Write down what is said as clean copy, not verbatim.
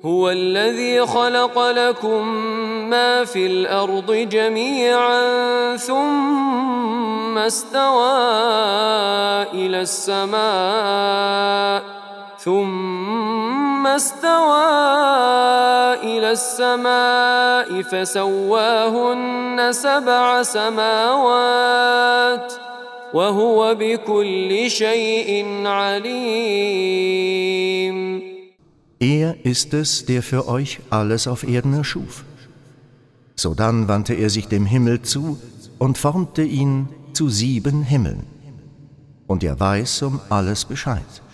هو الذي خلق لكم ما في الأرض جميعا ثم استوى إلى السماء فسواهن 7 سماوات وهو بكل شيء عليم. Er ist es, der für euch alles auf Erden erschuf. Sodann wandte er sich dem Himmel zu und formte ihn zu 7 Himmeln. Und er weiß um alles Bescheid.